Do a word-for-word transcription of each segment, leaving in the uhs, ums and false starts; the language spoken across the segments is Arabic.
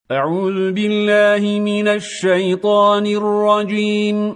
أعوذ بالله من الشيطان الرجيم.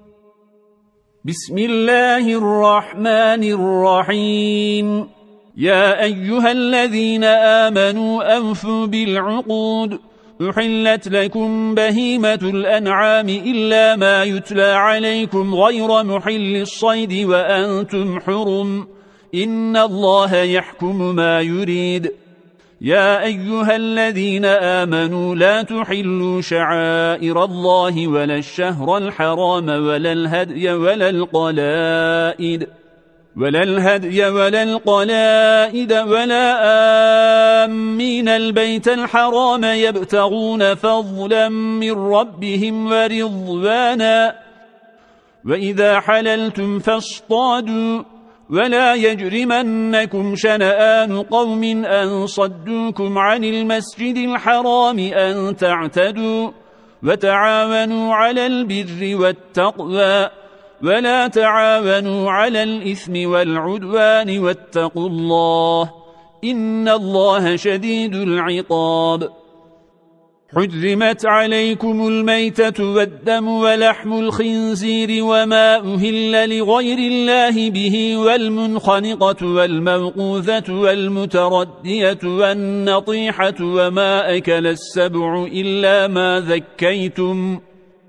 بسم الله الرحمن الرحيم. يا أيها الذين آمنوا أوفوا بالعقود. أحلت لكم بهيمة الأنعام إلا ما يتلى عليكم غير محل الصيد وأنتم حرم. إن الله يحكم ما يريد. يا أيها الذين آمنوا لا تحلوا شعائر الله ولا الشهر الحرام ولا الهدي ولا القلائد ولا الهدي ولا القلائد ولا آمين البيت الحرام يبتغون فضلا من ربهم ورضوانا. وإذا حللتم فاصطادوا ولا يجرمنكم شنآن قوم أن صدوكم عن المسجد الحرام أن تعتدوا. وتعاونوا على البر والتقوى ولا تعاونوا على الإثم والعدوان واتقوا الله إن الله شديد العقاب. حرمت عليكم الميتة والدم ولحم الخنزير وما أهل لغير الله به والمنخنقة والموقوذة والمتردية والنطيحة وما أكل السبع إلا ما ذكيتم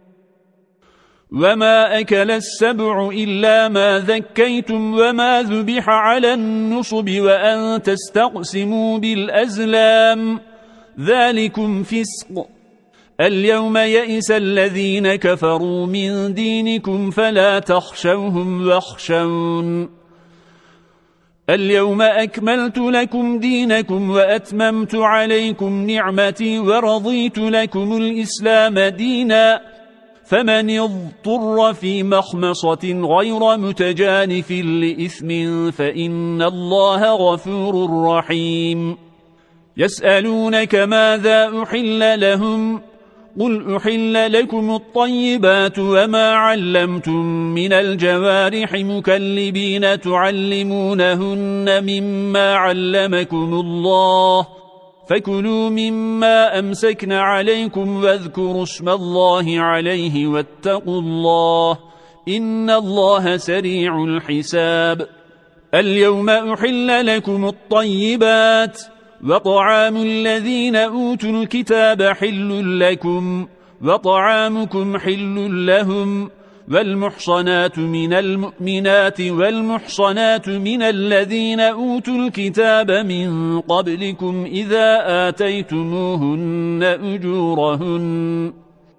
وما أكل السبع إلا ما ذكيتم وما ذبح على النصب وأن تستقسموا بالأزلام ذلكم فسق. اليوم يئس الذين كفروا من دينكم فلا تخشوهم واخشون. اليوم أكملت لكم دينكم وأتممت عليكم نعمتي ورضيت لكم الإسلام دينا. فمن اضطر في مخمصة غير متجانف لإثم فإن الله غفور رحيم. يسألونك ماذا أحل لهم قل أحل لكم الطيبات وما علمتم من الجوارح مكلبين تعلمونهن مما علمكم الله فكلوا مما أمسكن عليكم واذكروا اسم الله عليه واتقوا الله إن الله سريع الحساب. اليوم أحل لكم الطيبات وطعام الذين أوتوا الكتاب حل لكم وطعامكم حل لهم والمحصنات من المؤمنات والمحصنات من الذين أوتوا الكتاب من قبلكم إذا آتيتموهن أجورهن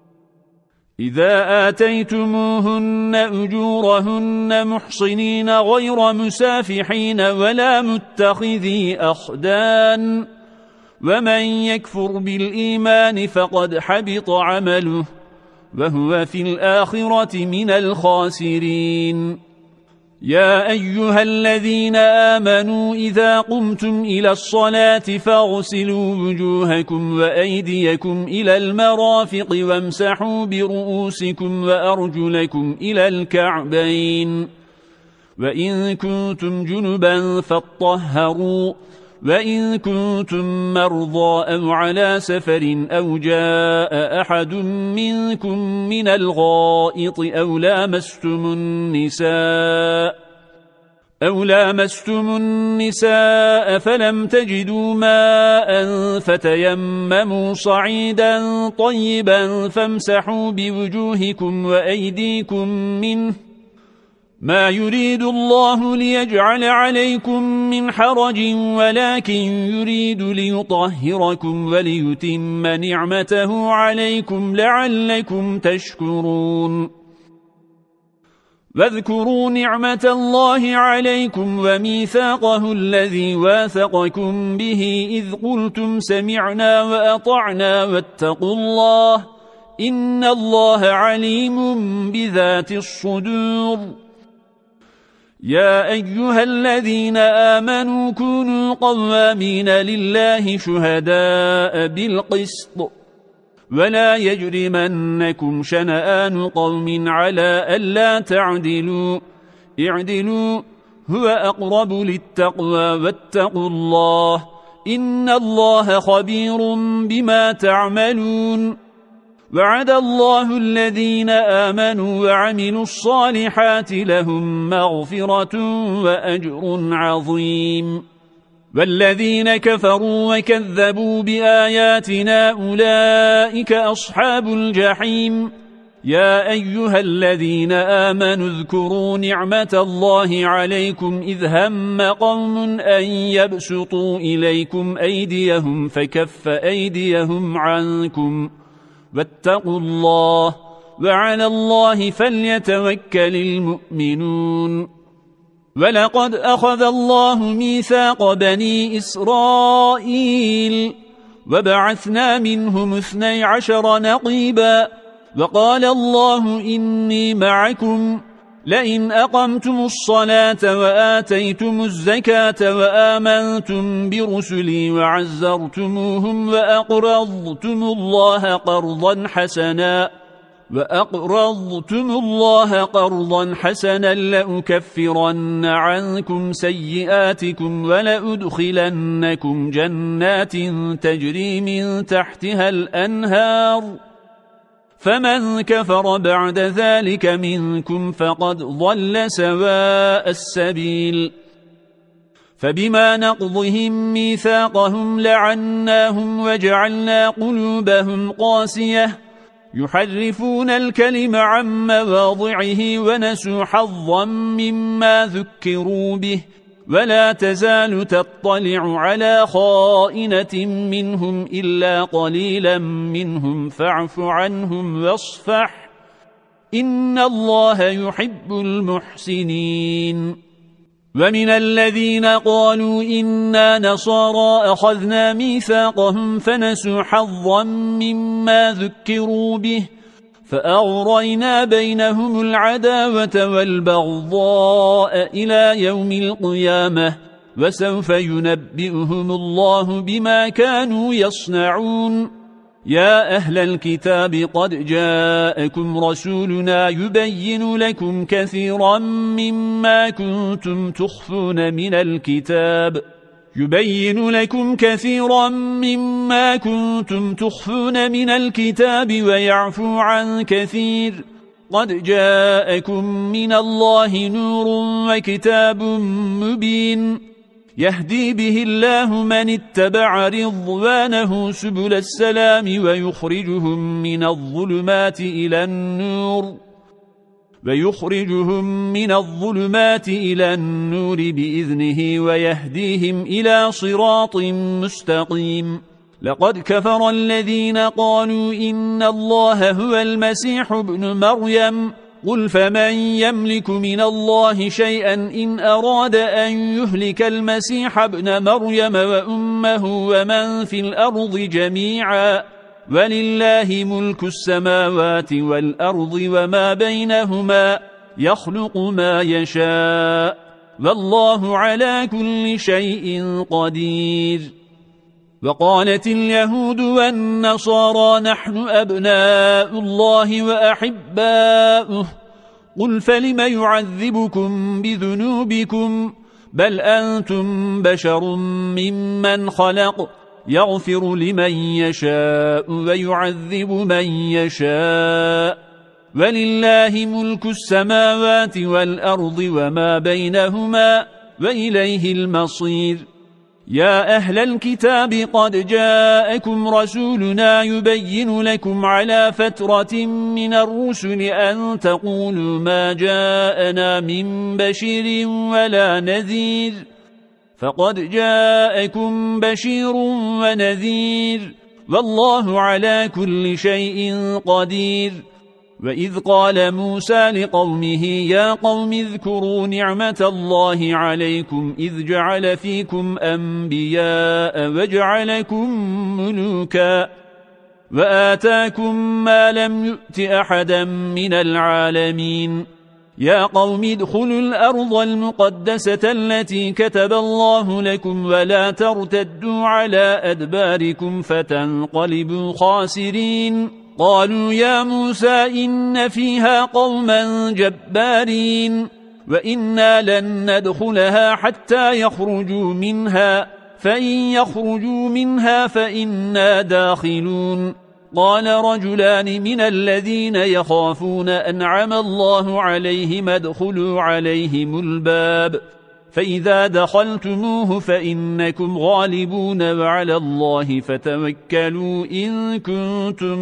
إذا آتيتموهن أجورهن محصنين غير مسافحين ولا متخذي أخدان. ومن يكفر بالإيمان فقد حبط عمله وهو في الآخرة من الخاسرين. يا أيها الذين آمنوا إذا قمتم إلى الصلاة فاغسلوا وجوهكم وأيديكم إلى المرافق وامسحوا برؤوسكم وأرجلكم إلى الكعبين. وإن كنتم جنبا فاطهروا وإن كنتم مرضى أو على سفر أو جاء أحد منكم من الغائط أو لامستم النساء أو لامستم النساء فلم تجدوا ماء فتيمموا صعيدا طيبا فامسحوا بوجوهكم وأيديكم منه ما يريد الله ليجعل عليكم من حرج ولكن يريد ليطهركم وليتم نعمته عليكم لعلكم تشكرون. واذكروا نعمة الله عليكم وميثاقه الذي واثقكم به إذ قلتم سمعنا وأطعنا واتقوا الله إن الله عليم بذات الصدور. يا أيها الذين آمنوا كونوا قوامين لله شهداء بالقسط ولا يجرمنكم شنآن قوم على ألا تعدلوا اعدلوا هو أقرب للتقوى واتقوا الله إن الله خبير بما تعملون وعد الله الذين آمنوا وعملوا الصالحات لهم مغفرة وأجر عظيم والذين كفروا وكذبوا بآياتنا أولئك أصحاب الجحيم يا أيها الذين آمنوا اذكروا نعمة الله عليكم إذ هم قوم أن يبسطوا إليكم أيديهم فكف أيديهم عنكم واتقوا الله وعلى الله فليتوكل المؤمنون ولقد أخذ الله ميثاق بني إسرائيل وبعثنا منهم اثني عشر نقيبا وقال الله إني معكم لئن أقمتم الصلاة وآتيتم الزكاة وآمنتم برسلي وعزرتموهم وأقرضتم الله قرضا حسنا وأقرضتم الله قرضا حسنا لأكفرن عنكم سيئاتكم ولأدخلنكم جنات تجري من تحتها الأنهار فمن كفر بعد ذلك منكم فقد ضل سواء السبيل فبما نقضهم ميثاقهم لعناهم وجعلنا قلوبهم قاسية يحرفون الكلم عن مواضعه ونسوا حظا مما ذكروا به ولا تزال تطلع على خائنة منهم إلا قليلا منهم فاعف عنهم واصفح إن الله يحب المحسنين ومن الذين قالوا إنا نصارى أخذنا ميثاقهم فنسوا حظا مما ذكروا به فأغرينا بينهم العداوة والبغضاء إلى يوم القيامة وسوف ينبئهم الله بما كانوا يصنعون يا أهل الكتاب قد جاءكم رسولنا يبين لكم كثيرا مما كنتم تخفون من الكتاب يبين لكم كثيرا مما كنتم تخفون من الكتاب ويعفو عن كثير قد جاءكم من الله نور وكتاب مبين يهدي به الله من اتبع رضوانه سبل السلام ويخرجهم من الظلمات إلى النور ويخرجهم من الظلمات إلى النور بإذنه ويهديهم إلى صراط مستقيم لقد كفر الذين قالوا إن الله هو المسيح ابن مريم قل فمن يملك من الله شيئا إن أراد أن يهلك المسيح ابن مريم وأمه ومن في الأرض جميعا ولله ملك السماوات والأرض وما بينهما يخلق ما يشاء والله على كل شيء قدير وقالت اليهود والنصارى نحن أبناء الله وأحباؤه قل فلم يعذبكم بذنوبكم بل أنتم بشر ممن خلق يغفر لمن يشاء ويعذب من يشاء ولله ملك السماوات والأرض وما بينهما وإليه المصير يا أهل الكتاب قد جاءكم رسولنا يبين لكم على فترة من الرسل أن تقولوا ما جاءنا من بشير ولا نذير فقد جاءكم بشير ونذير والله على كل شيء قدير وإذ قال موسى لقومه يا قوم اذكروا نعمة الله عليكم إذ جعل فيكم أنبياء وجعلكم ملوكا وآتاكم ما لم يؤت أحدا من العالمين يا قوم ادخلوا الأرض المقدسة التي كتب الله لكم ولا ترتدوا على أدباركم فتنقلبوا خاسرين قالوا يا موسى إن فيها قوما جبارين وإنا لن ندخلها حتى يخرجوا منها فإن يخرجوا منها فإنا داخلون. قال رجلان من الذين يخافون أنعم الله عليهم ادخلوا عليهم الباب فإذا دخلتموه فإنكم غالبون وعلى الله فتوكلوا إن كنتم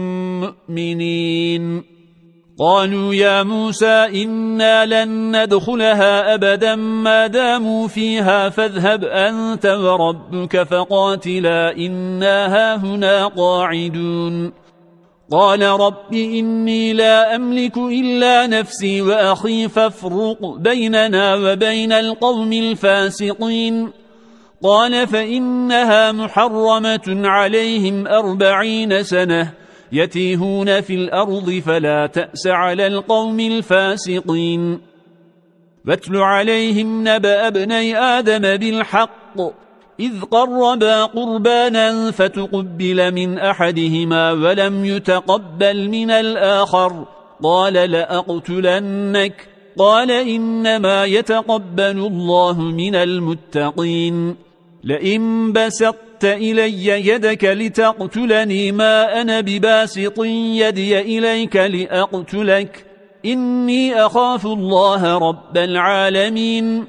مؤمنين. قالوا يا موسى إنا لن ندخلها أبدا ما داموا فيها فاذهب أنت وربك فقاتلا إنا هاهنا قاعدون. قال رب إني لا أملك إلا نفسي وأخي فافرق بيننا وبين القوم الفاسقين. قال فإنها محرمة عليهم أربعين سنة يتيهون في الأرض فلا تأس على القوم الفاسقين. واتل عليهم نبأ ابني آدم بالحق إذ قربا قربانا فتقبل من أحدهما ولم يتقبل من الآخر قال لأقتلنك قال إنما يتقبل الله من المتقين. لئن بسطت إلي يدك لتقتلني ما أنا بباسط يدي إليك لأقتلك إني أخاف الله رب العالمين.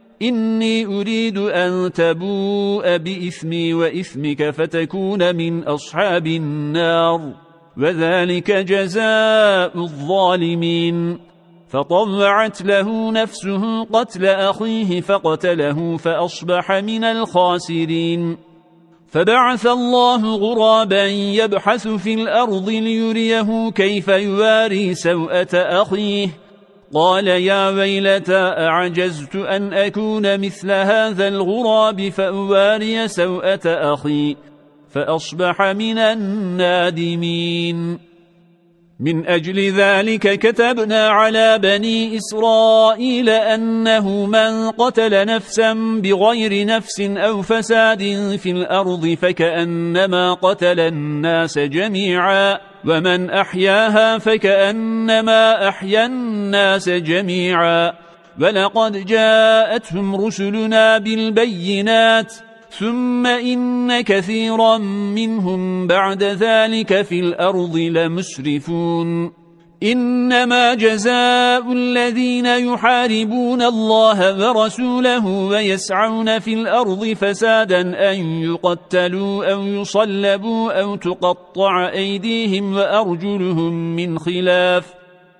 إني أريد أن تبوء بإثمي وإثمك فتكون من أصحاب النار وذلك جزاء الظالمين. فطوعت له نفسه قتل أخيه فقتله فأصبح من الخاسرين. فبعث الله غرابا يبحث في الأرض ليريه كيف يواري سوءة أخيه قال يا ويلتى أعجزت أن أكون مثل هذا الغراب فأواري سوءة أخي فأصبح من النادمين. من أجل ذلك كتبنا على بني إسرائيل أنه من قتل نفسا بغير نفس أو فساد في الأرض فكأنما قتل الناس جميعا ومن أحياها فكأنما أحيا الناس جميعا. ولقد جاءتهم رسلنا بالبينات ثم إن كثيرا منهم بعد ذلك في الأرض لمسرفون. إنما جزاء الذين يحاربون الله ورسوله ويسعون في الأرض فسادا أن يقتلوا أو يصلبوا أو تقطع أيديهم وأرجلهم من خلاف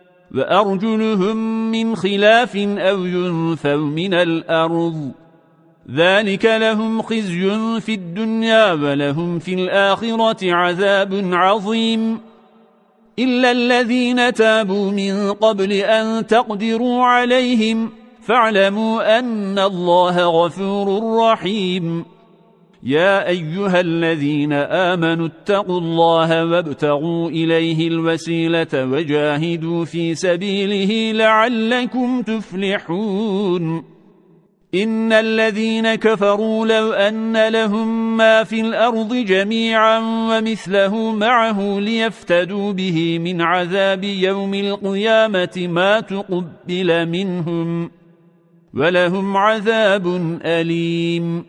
وأرجلهم من خلاف أو ينفوا من الأرض ذلك لهم خزي في الدنيا ولهم في الآخرة عذاب عظيم. إلا الذين تابوا من قبل أن تقدروا عليهم فاعلموا أن الله غفور رحيم. يا أيها الذين آمنوا اتقوا الله وابتغوا إليه الوسيلة وجاهدوا في سبيله لعلكم تفلحون. إن الذين كفروا لو أن لهم ما في الأرض جميعا ومثله معه ليفتدوا به من عذاب يوم القيامة ما تقبل منهم ولهم عذاب أليم.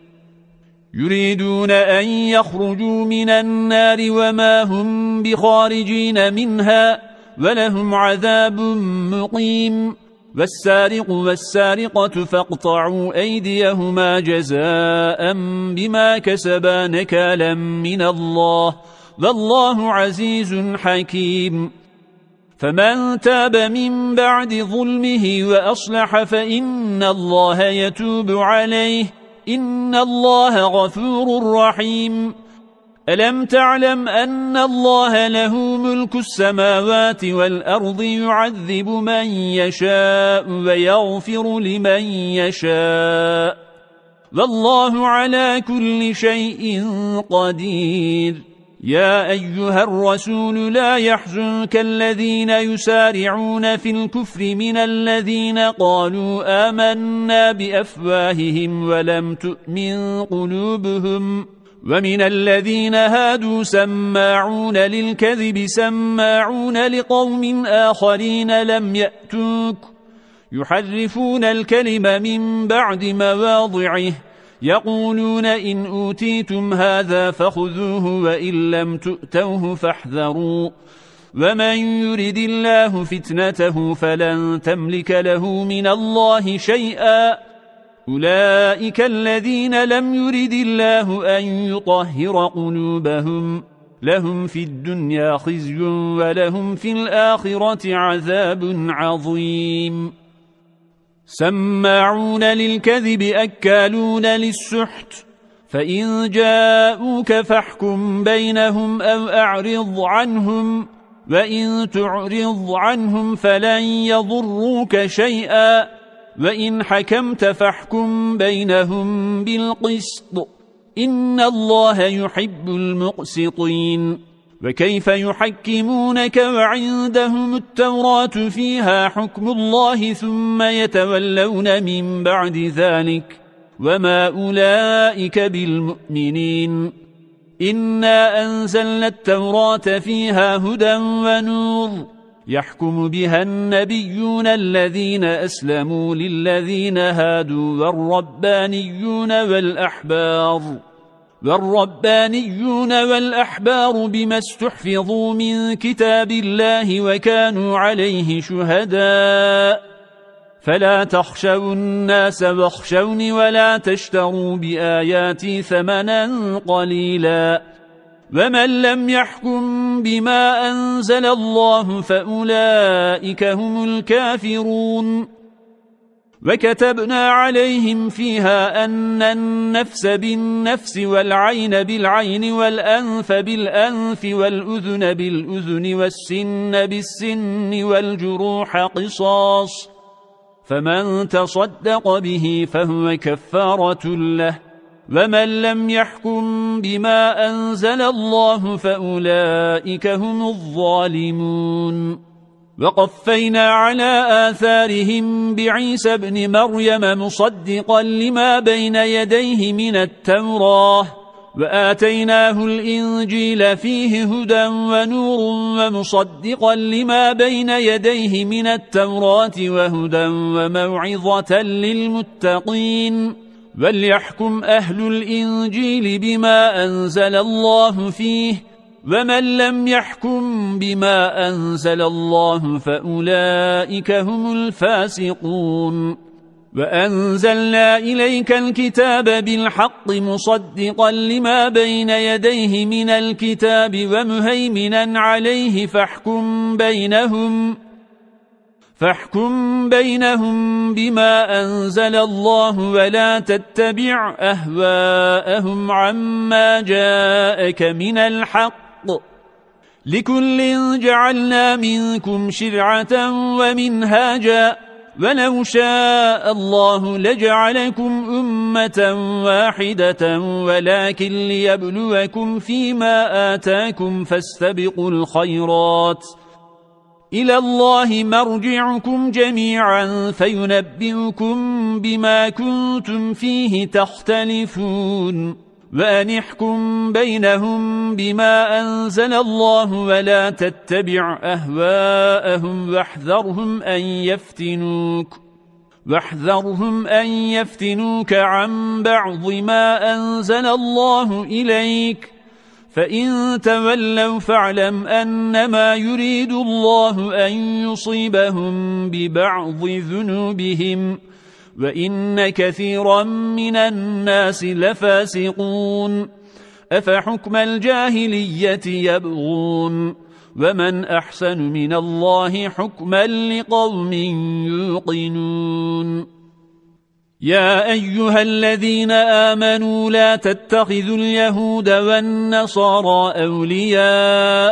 يريدون أن يخرجوا من النار وما هم بخارجين منها ولهم عذاب مقيم. والسارق والسارقة فاقطعوا أيديهما جزاء بما كسبا نكالا من الله والله عزيز حكيم. فمن تاب من بعد ظلمه وأصلح فإن الله يتوب عليه إن الله غفور رحيم. ألم تعلم أن الله له ملك السماوات والأرض يعذب من يشاء ويغفر لمن يشاء والله على كل شيء قدير. يا أيها الرسول لا يحزنك الذين يسارعون في الكفر من الذين قالوا آمنا بأفواههم ولم تؤمن قلوبهم ومن الذين هادوا سماعون للكذب سماعون لقوم آخرين لم يأتوك يحرفون الكلم من بعد مواضعه يقولون إن أوتيتم هذا فخذوه وإن لم تؤتوه فاحذروا ومن يرد الله فتنته فلن تملك له من الله شيئا أولئك الذين لم يرد الله أن يطهر قلوبهم لهم في الدنيا خزي ولهم في الآخرة عذاب عظيم سماعون للكذب أكالون للسحت فإن جاءوك فاحكم بينهم أو أعرض عنهم وإن تعرض عنهم فلن يضروك شيئا وإن حكمت فاحكم بينهم بالقسط إن الله يحب المقسطين وكيف يحكمونك وعندهم التوراة فيها حكم الله ثم يتولون من بعد ذلك وما أولئك بالمؤمنين إنا أنزلنا التوراة فيها هدى ونور يحكم بها النبيون الذين أسلموا للذين هادوا والربانيون والأحبار والربانيون والأحبار بما استحفظوا من كتاب الله وكانوا عليه شهداء فلا تخشوا الناس واخشوني ولا تشتروا بآياتي ثمنا قليلا ومن لم يحكم بما أنزل الله فأولئك هم الكافرون وكتبنا عليهم فيها أن النفس بالنفس والعين بالعين والأنف بالأنف والأذن بالأذن والسن بالسن والجروح قصاص فمن تصدق به فهو كفارة له ومن لم يحكم بما أنزل الله فأولئك هم الظالمون وقفينا على آثارهم بعيسى ابن مريم مصدقا لما بين يديه من التوراة وآتيناه الإنجيل فيه هدى ونور ومصدقا لما بين يديه من التوراة وهدى وموعظة للمتقين وليحكم أهل الإنجيل بما أنزل الله فيه ومن لم يحكم بما أنزل الله فأولئك هم الفاسقون وأنزلنا إليك الكتاب بالحق مصدقا لما بين يديه من الكتاب ومهيمنا عليه فاحكم بينهم فاحكم بينهم بما أنزل الله ولا تتبع أهواءهم عما جاءك من الحق لكل جعلنا منكم شرعة ومنهاجا ولو شاء الله لجعلكم أمة واحدة ولكن ليبلوكم فيما آتاكم فاستبقوا الخيرات إلى الله مرجعكم جميعا فينبئكم بما كنتم فيه تختلفون وأن احكم بينهم بما أنزل الله ولا تتبع أهواءهم واحذرهم أن يفتنوك واحذرهم أن يفتنوك عن بعض ما أنزل الله إليك فإن تولوا فاعلم أنما يريد الله أن يصيبهم ببعض ذنوبهم وإن كثيرا من الناس لفاسقون أفحكم الجاهلية يبغون ومن أحسن من الله حكما لقوم يوقنون يا أيها الذين آمنوا لا تتخذوا اليهود والنصارى أولياء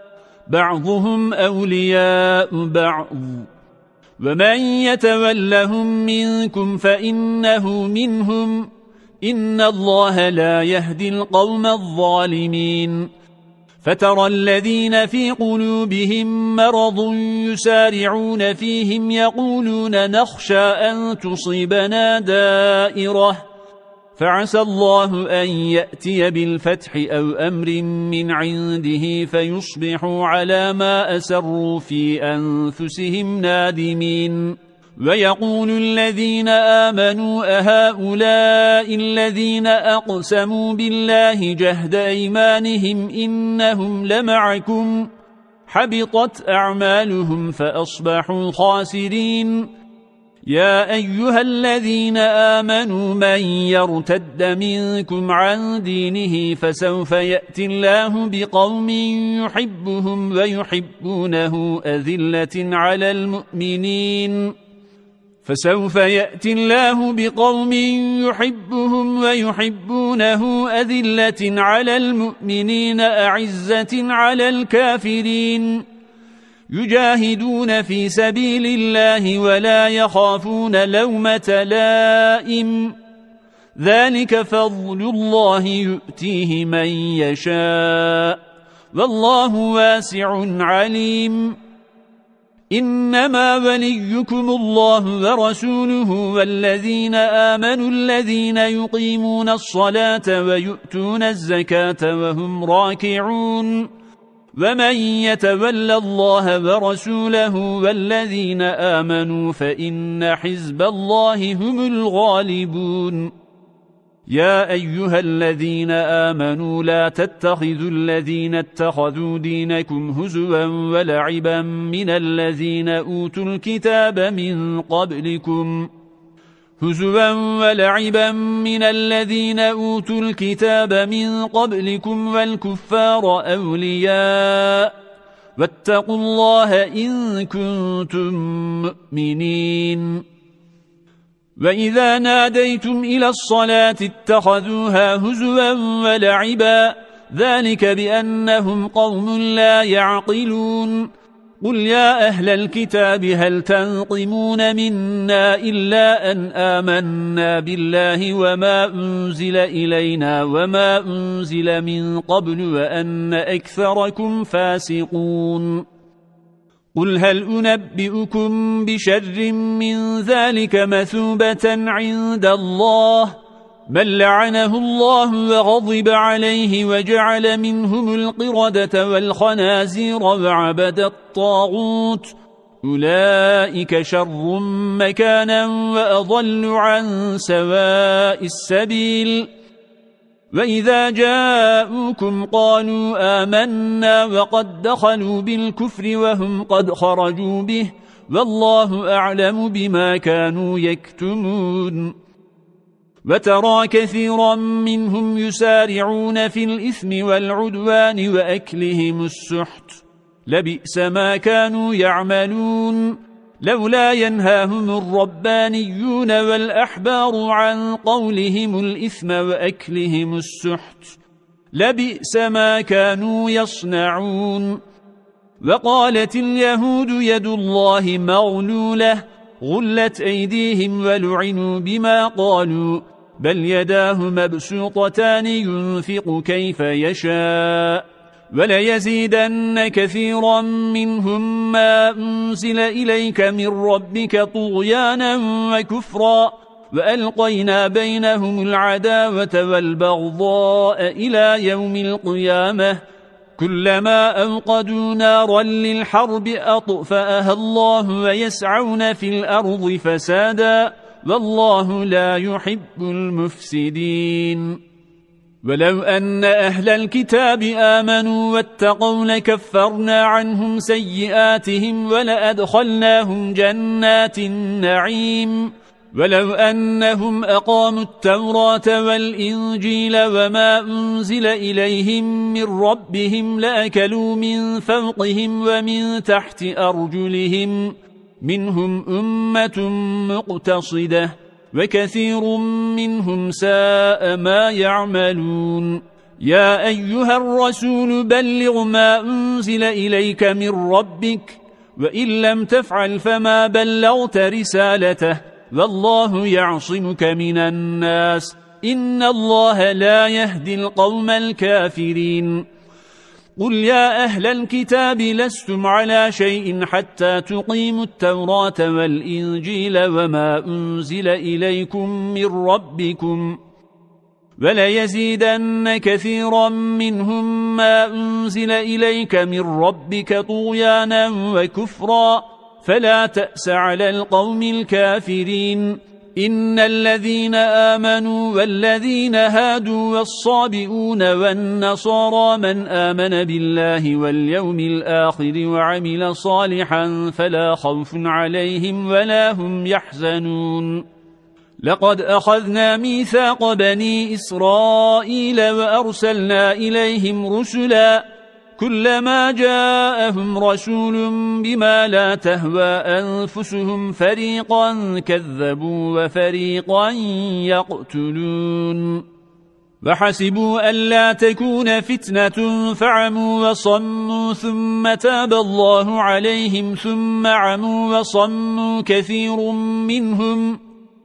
بعضهم أولياء بعض ومن يتولهم منكم فإنه منهم إن الله لا يهدي القوم الظالمين فترى الذين في قلوبهم مرض يسارعون فيهم يقولون نخشى أن تصيبنا دائرة فعسى الله أن يأتي بالفتح أو أمر من عنده فيصبحوا على ما أسروا في أنفسهم نادمين ويقول الذين آمنوا أهؤلاء الذين أقسموا بالله جهد أيمانهم إنهم لمعكم حبطت أعمالهم فأصبحوا خاسرين. يا أيها الذين آمنوا من يرتد منكم عن دينه فسوف يأتي الله بقوم يحبهم ويحبونه أذلة على المؤمنين فسوف يأتي الله بقوم يحبهم ويحبونه أذلة على المؤمنين أعزة على الكافرين يجاهدون في سبيل الله ولا يخافون لومة لائم ذلك فضل الله يؤتيه من يشاء والله واسع عليم. إنما وليكم الله ورسوله والذين آمنوا الذين يقيمون الصلاة ويؤتون الزكاة وهم راكعون ومن يتول الله ورسوله والذين آمنوا فإن حزب الله هم الغالبون. يا أيها الذين آمنوا لا تتخذوا الذين اتخذوا دينكم هزوا ولعبا من الذين أوتوا الكتاب من قبلكم هزوا ولعبا من الذين أوتوا الكتاب من قبلكم والكفار أولياء واتقوا الله إن كنتم مؤمنين. وإذا ناديتم إلى الصلاة اتخذوها هزوا ولعبا ذلك بأنهم قوم لا يعقلون. قل يا أهل الكتاب هل تنقمون منا إلا أن آمنا بالله وما أنزل إلينا وما أنزل من قبل وأن أكثركم فاسقون. قل هل أنبئكم بشر من ذلك مثوبة عند الله من لعنه الله وغضب عليه وجعل منهم القردة والخنازير وعبد الطاغوت أولئك شر مكانا وأضل عن سواء السبيل. وإذا جاءوكم قالوا آمنا وقد دخلوا بالكفر وهم قد خرجوا به والله أعلم بما كانوا يكتمون. وترى كثيرا منهم يسارعون في الإثم والعدوان وأكلهم السحت لبئس ما كانوا يعملون. لولا ينهاهم الربانيون والأحبار عن قولهم الإثم وأكلهم السحت لبئس ما كانوا يصنعون. وقالت اليهود يد الله مغلولة غلت أيديهم ولعنوا بما قالوا بل يداه مبسوطتان ينفق كيف يشاء وليزيدن كثيرا منهم ما أنزل إليك من ربك طغيانا وكفرا وألقينا بينهم العداوة والبغضاء إلى يوم القيامة كلما أوقدوا نارا للحرب أطفأها الله ويسعون في الأرض فسادا والله لا يحب المفسدين. ولو أن أهل الكتاب آمنوا واتقوا لكفرنا عنهم سيئاتهم ولأدخلناهم جنات النعيم. ولو أنهم أقاموا التوراة والإنجيل وما أنزل إليهم من ربهم لأكلوا من فوقهم ومن تحت أرجلهم منهم أمة مقتصدة وكثير منهم ساء ما يعملون. يا أيها الرسول بلغ ما أنزل إليك من ربك وإن لم تفعل فما بلغت رسالته والله يعصمك من الناس إن الله لا يهدي القوم الكافرين. قل يا أهل الكتاب لستم على شيء حتى تقيموا التوراة والإنجيل وما أنزل إليكم من ربكم وليزيدن كثيرا منهم ما أنزل إليك من ربك طغيانا وكفرا فلا تأس على القوم الكافرين. إن الذين آمنوا والذين هادوا والصابئون والنصارى من آمن بالله واليوم الآخر وعمل صالحا فلا خوف عليهم ولا هم يحزنون. لقد أخذنا ميثاق بني إسرائيل وأرسلنا إليهم رسلا كلما جاءهم رسول بما لا تهوى أنفسهم فريقا كذبوا وفريقا يقتلون. وحسبوا ألا تكون فتنة فعموا وصموا ثم تاب الله عليهم ثم عموا وصموا كثير منهم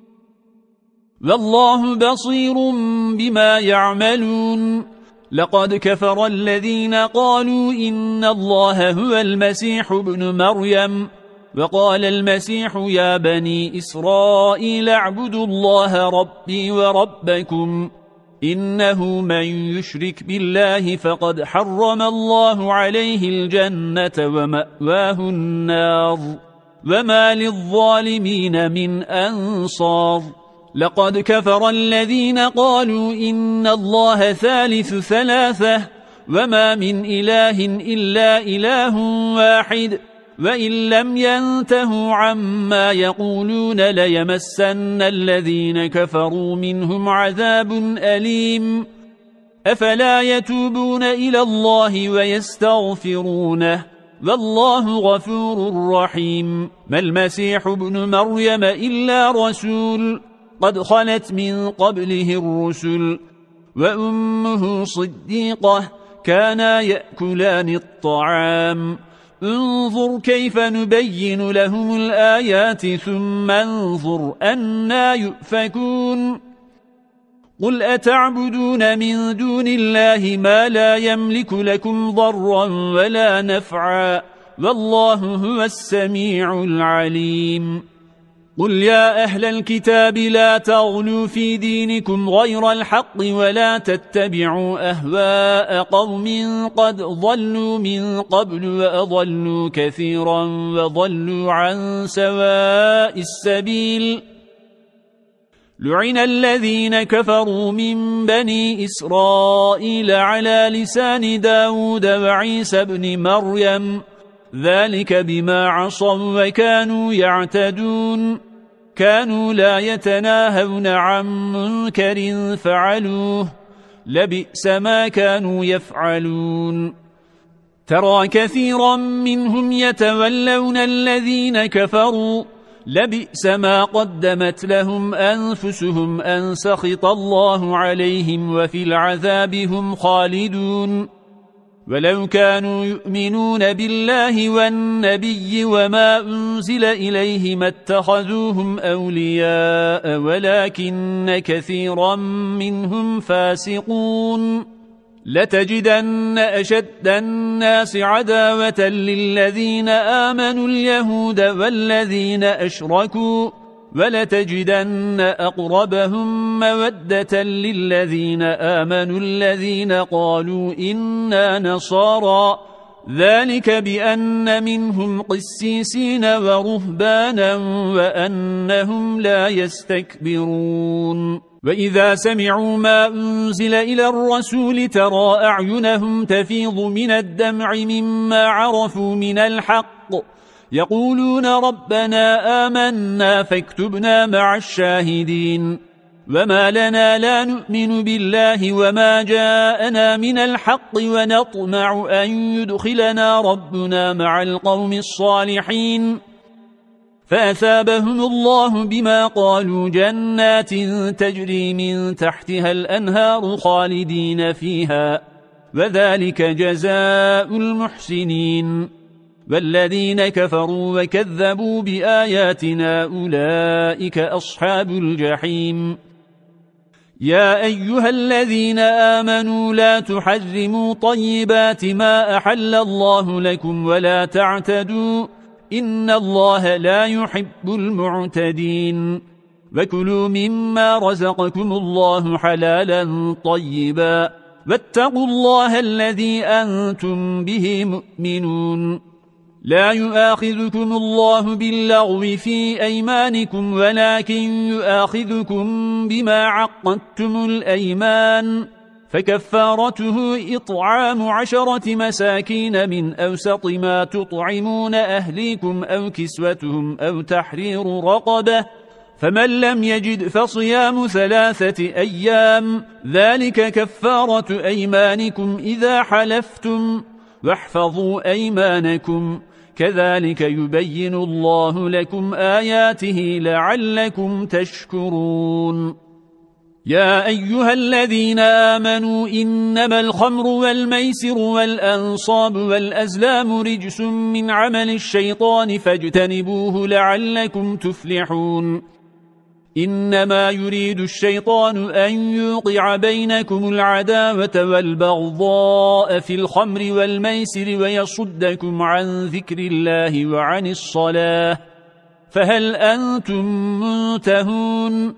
والله بصير بما يعملون. لقد كفر الذين قالوا إن الله هو المسيح ابن مريم وقال المسيح يا بني إسرائيل اعبدوا الله ربي وربكم إنه من يشرك بالله فقد حرم الله عليه الجنة ومأواه النار وما للظالمين من أنصار. لقد كفر الذين قالوا إن الله ثالث ثلاثة وما من إله إلا إله واحد وإن لم ينتهوا عما يقولون ليمسن الذين كفروا منهم عذاب أليم. أفلا يتوبون إلى الله ويستغفرونه والله غفور رحيم. ما المسيح ابن مريم إلا رسول قد خلت من قبله الرسل وأمه صديقة كانا يأكلان الطعام. انظر كيف نبين لهم الآيات ثم انظر أنا يؤفكون. قل أتعبدون من دون الله ما لا يملك لكم ضرا ولا نفعا والله هو السميع العليم. قل يا أهل الكتاب لا تغلوا في دينكم غير الحق ولا تتبعوا أهواء قوم قد ضلوا من قبل وأضلوا كثيرا وضلوا عن سواء السبيل. لعن الذين كفروا من بني إسرائيل على لسان داود وعيسى بن مريم ذلك بما عصوا وكانوا يعتدون. كانوا لا يتناهون عن منكر فعلوه لبئس ما كانوا يفعلون. ترى كثيرا منهم يتولون الذين كفروا لبئس ما قدمت لهم أنفسهم أن سخط الله عليهم وفي العذاب هم خالدون. ولو كانوا يؤمنون بالله والنبي وما أنزل إليه ما اتخذوهم أولياء ولكن كثيرا منهم فاسقون. لتجدن أشد الناس عداوة للذين آمنوا اليهود والذين أشركوا ولتجدن أقربهم مودة للذين آمنوا الذين قالوا إنا نصارى ذلك بأن منهم قسيسين ورهبانا وأنهم لا يستكبرون. وإذا سمعوا ما أنزل إلى الرسول ترى أعينهم تفيض من الدمع مما عرفوا من الحق يقولون ربنا آمنا فاكتبنا مع الشاهدين. وما لنا لا نؤمن بالله وما جاءنا من الحق ونطمع أن يدخلنا ربنا مع القوم الصالحين. فأثابهم الله بما قالوا جنات تجري من تحتها الأنهار خالدين فيها وذلك جزاء المحسنين. والذين كفروا وكذبوا بآياتنا أولئك أصحاب الجحيم. يا أيها الذين آمنوا لا تحرموا طيبات ما أحل الله لكم ولا تعتدوا إن الله لا يحب المعتدين. وكلوا مما رزقكم الله حلالا طيبا واتقوا الله الذي أنتم به مؤمنون. لا يؤاخذكم الله باللغو في أيمانكم ولكن يؤاخذكم بما عقدتم الأيمان فكفارته إطعام عشرة مساكين من أوسط ما تطعمون أهليكم أو كسوتهم أو تحرير رقبة فمن لم يجد فصيام ثلاثة أيام ذلك كفارة أيمانكم إذا حلفتم واحفظوا أيمانكم كذلك يبين الله لكم آياته لعلكم تشكرون يا أيها الذين آمنوا إنما الخمر والميسر والأنصاب والأزلام رجس من عمل الشيطان فاجتنبوه لعلكم تفلحون إنما يريد الشيطان أن يوقع بينكم العداوة والبغضاء في الخمر والميسر ويصدكم عن ذكر الله وعن الصلاة فهل أنتم منتهون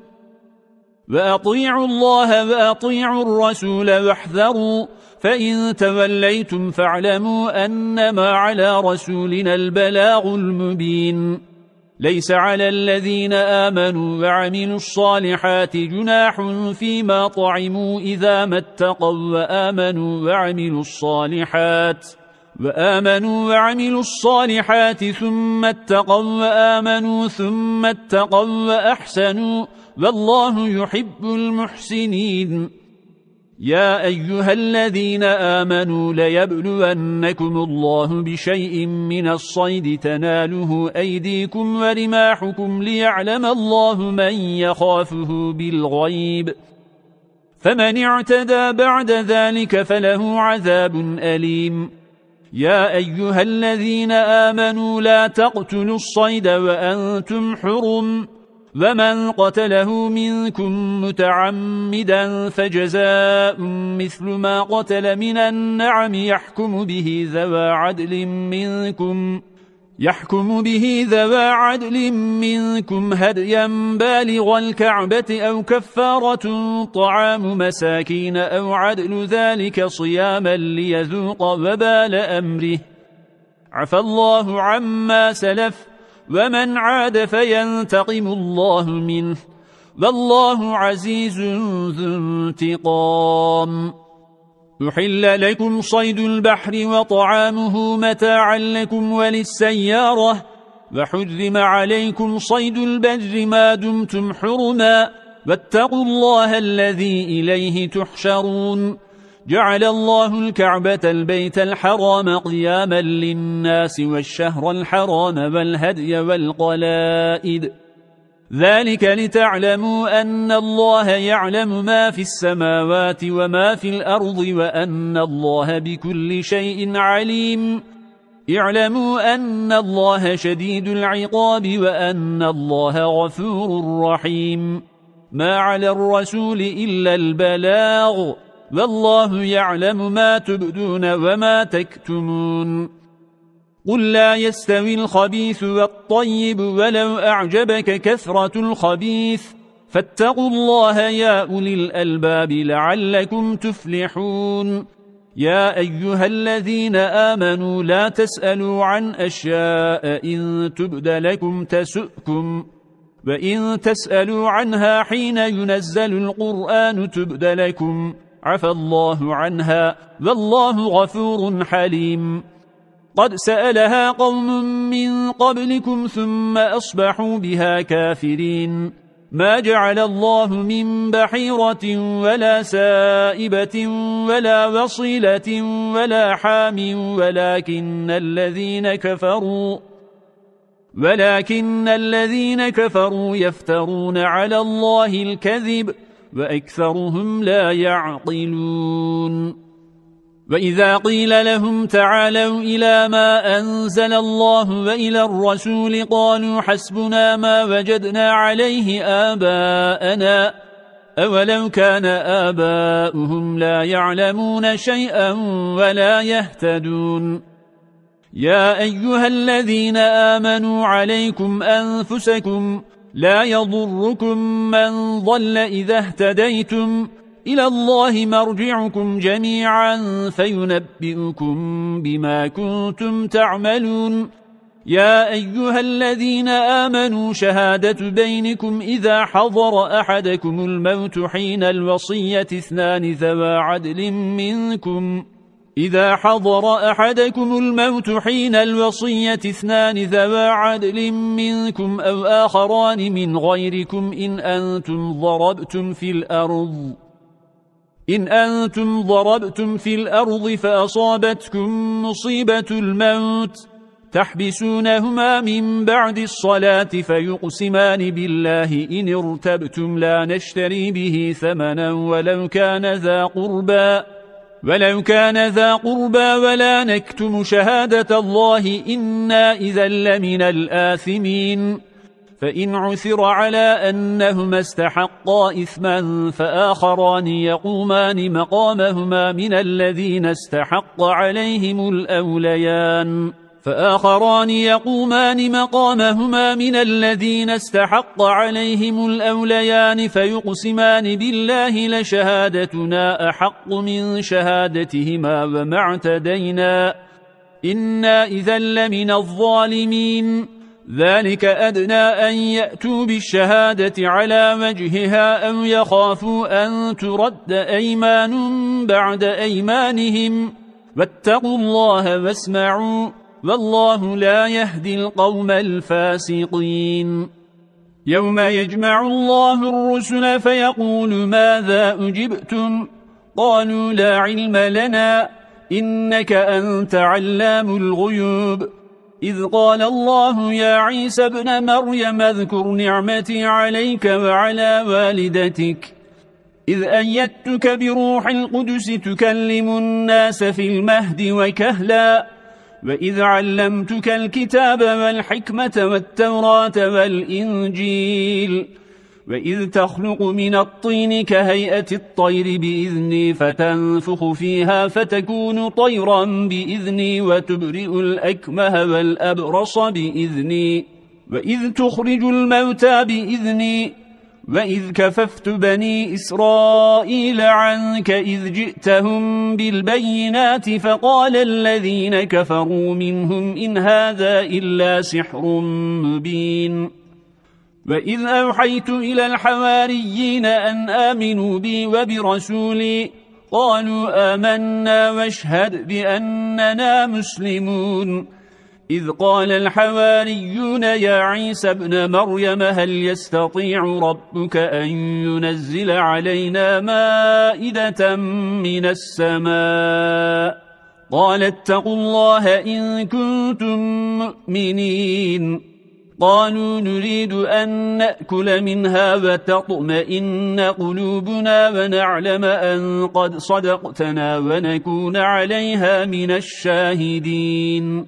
وأطيعوا الله وأطيعوا الرسول واحذروا فإن توليتم فاعلموا أنما على رسولنا البلاغ المبين ليس على الذين آمنوا وعملوا الصالحات جناح فيما طعموا إذا ما اتقوا وآمنوا وعملوا الصالحات وآمنوا وعملوا الصالحات ثم اتقوا وآمنوا ثم اتقوا وأحسنوا والله يحب المحسنين يا أيها الذين آمنوا ليبلونكم الله بشيء من الصيد تناله أيديكم ورماحكم ليعلم الله من يخافه بالغيب فمن اعتدى بعد ذلك فله عذاب أليم يا أيها الذين آمنوا لا تقتلوا الصيد وأنتم حرم ومن قتله منكم متعمدا فجزاء مثل ما قتل من النعم يحكم به ذوى عدل منكم يحكم به ذوى عدل منكم هديا بالغ الكعبة أو كفارة طعام مساكين أو عدل ذلك صياما ليذوق وبال أمره عفى الله عما سلف ومن عاد فينتقم الله منه والله عزيز ذو انتقام يحل لكم صيد البحر وطعامه متاعا لكم وللسيارة وحرم عليكم صيد البر ما دمتم حرما واتقوا الله الذي إليه تحشرون جعل الله الكعبة البيت الحرام قياما للناس والشهر الحرام والهدي والقلائد ذلك لتعلموا أن الله يعلم ما في السماوات وما في الأرض وأن الله بكل شيء عليم اعلموا أن الله شديد العقاب وأن الله غفور رحيم ما على الرسول إلا البلاغ والله يعلم ما تبدون وما تكتمون قل لا يستوي الخبيث والطيب ولو أعجبك كثرة الخبيث فاتقوا الله يا أولي الألباب لعلكم تفلحون يا أيها الذين آمنوا لا تسألوا عن أشياء إن تبد لكم تسؤكم وإن تسألوا عنها حين ينزل القرآن تبد لكم عفى الله عنها والله غفور حليم قد سألها قوم من قبلكم ثم أصبحوا بها كافرين ما جعل الله من بحيرة ولا سائبة ولا وصيلة ولا حام ولكن الذين كفروا ولكن الذين كفروا يفترون على الله الكذب وأكثرهم لا يعقلون وإذا قيل لهم تعالوا إلى ما أنزل الله وإلى الرسول قالوا حسبنا ما وجدنا عليه آباءنا أولو كان آباؤهم لا يعلمون شيئا ولا يهتدون يا أيها الذين آمنوا عليكم أنفسكم لا يضركم من ضل إذا اهتديتم إلى الله مرجعكم جميعا فينبئكم بما كنتم تعملون يا أيها الذين آمنوا شهادة بينكم إذا حضر أحدكم الموت حين الوصية اثنان ذوى عدل منكم إذا حضر أحدكم الموت حين الوصية اثنان ذوى عدل منكم أو آخران من غيركم إن أنتم ضربتم في الأرض إن أنتم ضربتم في الأرض فأصابتكم مصيبة الموت تحبسونهما من بعد الصلاة فيقسمان بالله إن ارتبتم لا نشتري به ثمنا ولو كان ذا قربى ولو كان ذا قربى ولا نكتم شهادة الله إنا إذا لمن الآثمين فإن عثر على أنهما استحقا إثما فآخران يقومان مقامهما من الذين استحق عليهم الأوليان فآخران يقومان مقامهما من الذين استحق عليهم الأوليان فيقسمان بالله لشهادتنا أحق من شهادتهما وما اعتدينا إنا إذا لمن الظالمين ذلك أدنى أن يأتوا بالشهادة على وجهها أو يخافوا أن ترد أيمان بعد أيمانهم واتقوا الله واسمعوا والله لا يهدي القوم الفاسقين يوم يجمع الله الرسل فيقول ماذا أجبتم قالوا لا علم لنا إنك أنت علام الغيوب إذ قال الله يا عيسى ابن مريم اذكر نعمتي عليك وعلى والدتك إذ أيدتك بروح القدس تكلم الناس في المهد وكهلا وإذ علمتك الكتاب والحكمة والتوراة والإنجيل وإذ تخلق من الطين كهيئة الطير بإذني فتنفخ فيها فتكون طيرا بإذني وتبرئ الأكمه والأبرص بإذني وإذ تخرج الموتى بإذني وإذ كففت بني إسرائيل عنك إذ جئتهم بالبينات فقال الذين كفروا منهم إن هذا إلا سحر مبين وإذ أوحيت إلى الحواريين أن آمنوا بي وبرسولي قالوا آمنا واشهد بأننا مسلمون إذ قال الحواريون يا عيسى ابن مريم هل يستطيع ربك أن ينزل علينا مائدة من السماء قال اتقوا الله إن كنتم مؤمنين قالوا نريد أن نأكل منها وتطمئن قلوبنا ونعلم أن قد صدقتنا ونكون عليها من الشاهدين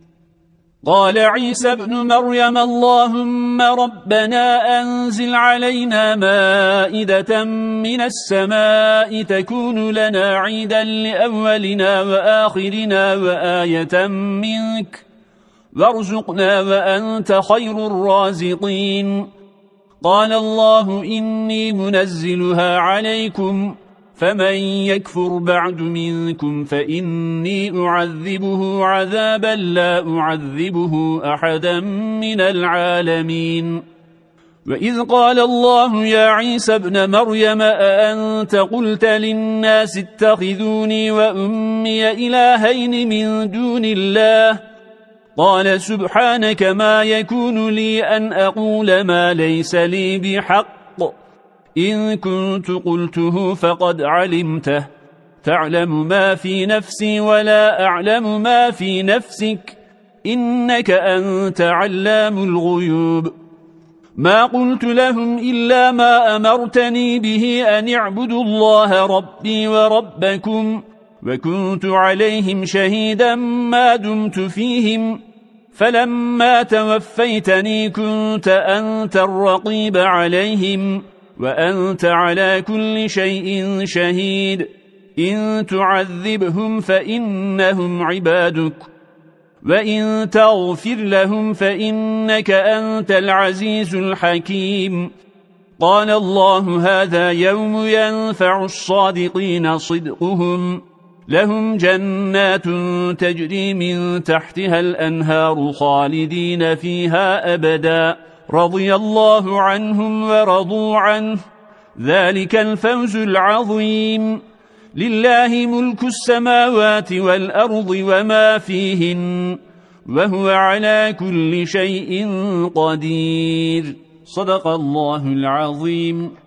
قال عيسى ابن مريم اللهم ربنا أنزل علينا مائدة من السماء تكون لنا عيدا لأولنا وآخرنا وآية منك وارزقنا وأنت خير الرازقين قال الله إني منزلها عليكم فمن يكفر بعد منكم فإني أعذبه عذابا لا أعذبه أحدا من العالمين وإذ قال الله يا عيسى ابن مريم أأنت قلت للناس اتخذوني وأمي إلهين من دون الله قال سبحانك ما يكون لي أن أقول ما ليس لي بحق إن كنت قلته فقد علمته تعلم ما في نفسي ولا أعلم ما في نفسك إنك أنت علام الغيوب ما قلت لهم إلا ما أمرتني به أن اعبدوا الله ربي وربكم وكنت عليهم شهيدا ما دمت فيهم فلما توفيتني كنت أنت الرقيب عليهم وأنت على كل شيء شهيد إن تعذبهم فإنهم عبادك وإن تغفر لهم فإنك أنت العزيز الحكيم قال الله هذا يوم ينفع الصادقين صدقهم لهم جنات تجري من تحتها الأنهار خالدين فيها أبدا رضي الله عنهم ورضوا عنه ذلك الفوز العظيم لله ملك السماوات والأرض وما فيهن وهو على كل شيء قدير صدق الله العظيم.